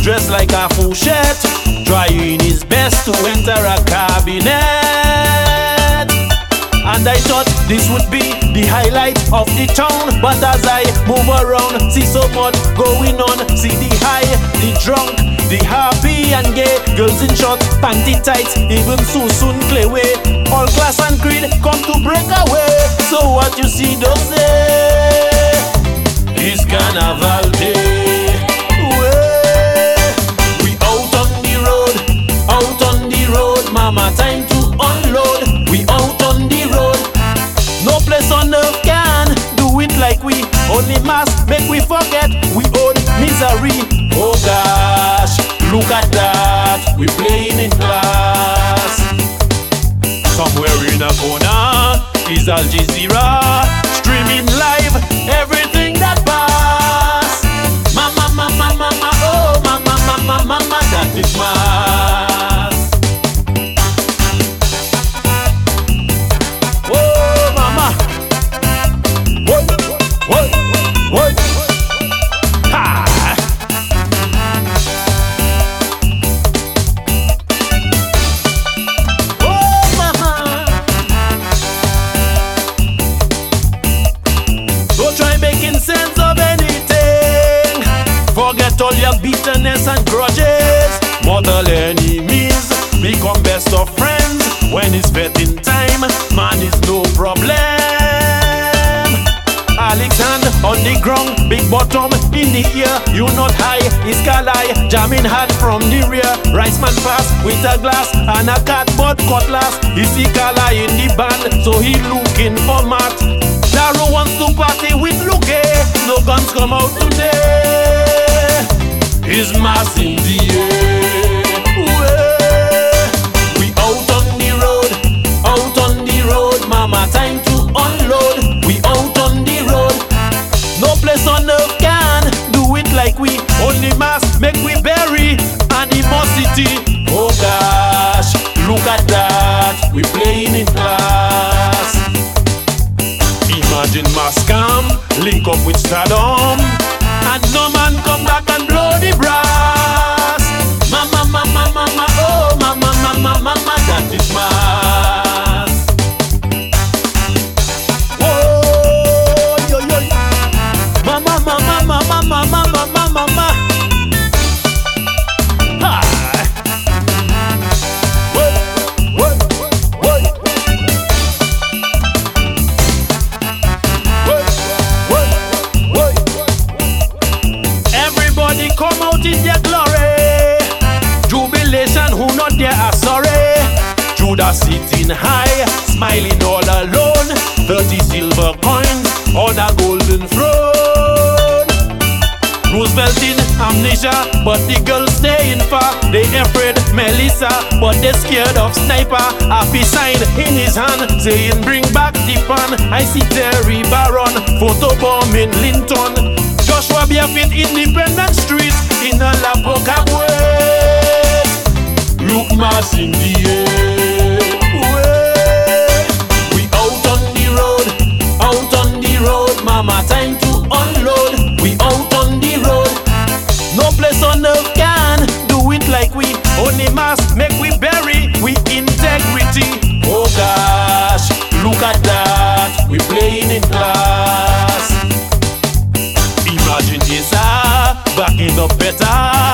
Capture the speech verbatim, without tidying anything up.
dressed like a fouchette, trying his best to enter a cabinet. And I thought this would be the highlight of the town, but as I move around, see so much going on. See the high, the drunk, the happy and gay, girls in shorts, panty tights, even Susun Clayway. All class and creed come to break away. So what you see don't say is Carnival Day. Way. We out on the road, out on the road, mama, time to unload. We out on the road, no place on earth can do it like we. Only mass make we forget we own misery. Oh gosh, look at that, we playing in class. Somewhere in a corner is Al Jazeera, streaming live everything that pass. Mama, mama, mama, oh mama, mama, mama, that is mass. Oh mama, what, what, what? Ha! Sense of anything. Forget all your bitterness and grudges. Mortal enemies become best of friends. When it's betting time, man is no problem. Alexander on the ground, big bottom in the ear. You not high, is Kalai jamming hard from the rear. Rice man pass with a glass and a cardboard cutlass. He see Kalai in the band, so he looking for Matt. Daro wants to party with Luke. No guns come out today. Is mass in the air. We out on the road, out on the road, mama, time to unload. We out on the road, no place on earth can do it like we. Only mass make we bury animosity. Oh gosh, look at that, we playing in class. Imagine mass come, link up with Stardom, and no man come back and blow the brass. Mama, mama, mama, oh mama, mama, mama, that is mass. Oh, yo, yo, mama, mama, mama, mama, mama, mama. Ha. Whoa, whoa, whoa. Everybody come out in their glory. Jubilation, who not there are sorry. Judas sitting high, smiling all alone. Thirty silver coins on a golden throne. Roosevelt in amnesia, but the girls staying far. They afraid Melissa, but they scared of Sniper. Happy sign in his hand, saying bring back the pan. I see Terry Barron, photobomb in Linton. Joshua Barefoot, Independent Street, in a Lapoca way. Look mass in the air. Way. We out on the road, out on the road, mama, time to unload. We out on the road, no place on earth can do it like we. Only mass make we bury we integrity. Oh gosh, look at that, we playing in class. Imagine this, ah, backing up better.